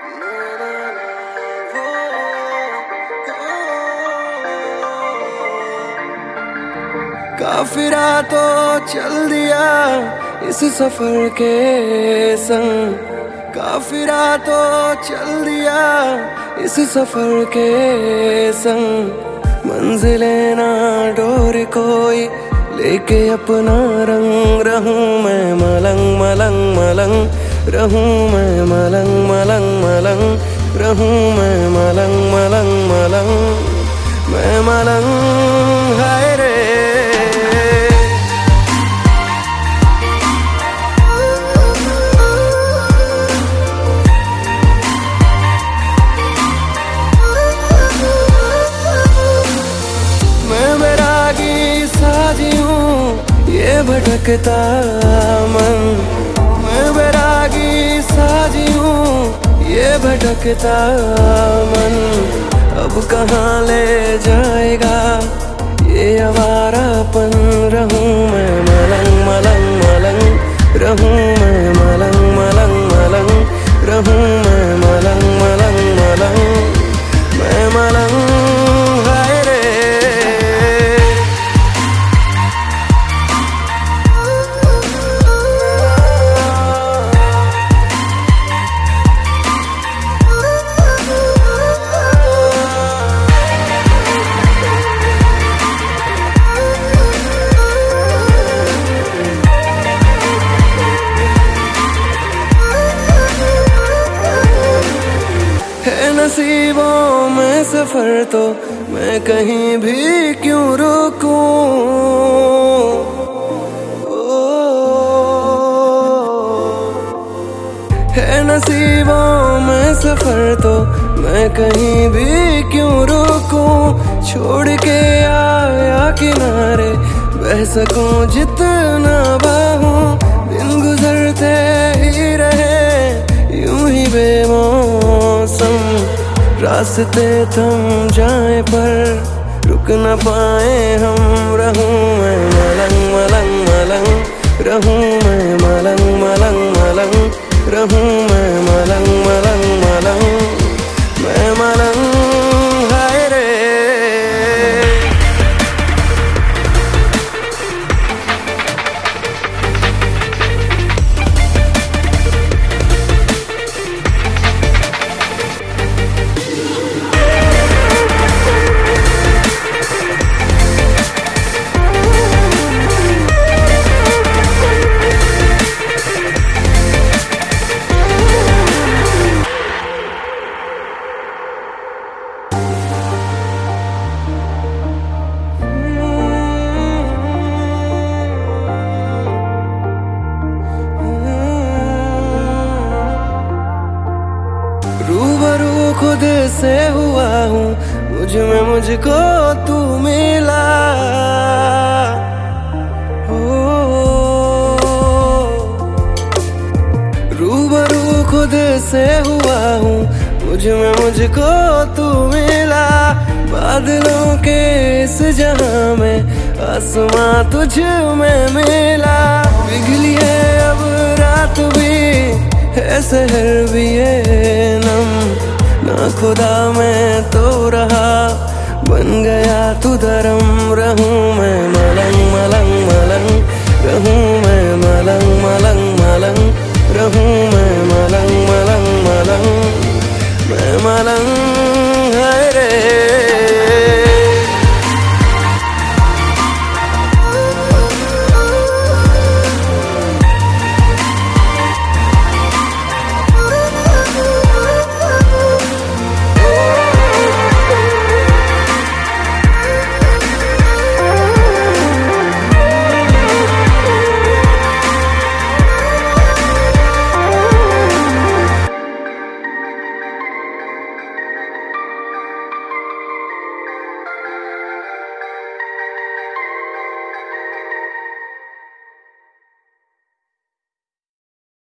काफिरा तो चल दिया इस सफर के संग, काफिरा तो चल दिया इस सफर के संग। मंजिलें ना डोर कोई लेके अपना रंग, रहूं मैं मलंग मलंग मलंग, रहूं मैं मलंग मलंग मलंग, रहूं मैं मलंग मलंग मलंग, मैं मलंग हाय रे। ये भटकता मन, मैं बैरागी साजी हूँ ये भटकता मन। अब कहाँ ले जाएगा ये आवारापन, रहूं मैं मलंग मलंग मलंग, रहूं मैं मलंग मलंग मलंग, रहूं मैं मलंग मलंग मलंग, मैं मलंग हाय रे। नसीबों में सफर तो मैं कहीं भी क्यों रुकूं, है नसीबों में सफर तो मैं कहीं भी क्यों रुकूं। छोड़ के आया किनारे बह सकूं जितना बाहूं, दिन गुजरते ही रहे यूं ही बेमौसम। रास्ते थम जाए पर रुक न पाए हम, रहूं मैं मलंग मलंग मलंग, रहूं मैं मलंग मलंग मलंग, रहूं मैं मलंग मलंग मलंग, मैं मलंग हाय रे। रूबरू खुद से हुआ हूँ, मुझ में मुझको तू मिला। रूबरू खुद से हुआ हूँ, मुझ में मुझको तू मिला। बादलों के इस जहां में आसमां तुझ में मिला। पिघली है अब रात भी है शहर भी ये नम, ना खुदा मैं तो रहा बन गया तू धर्म। रहूं मैं मलंग मलंग मलंग, रहूं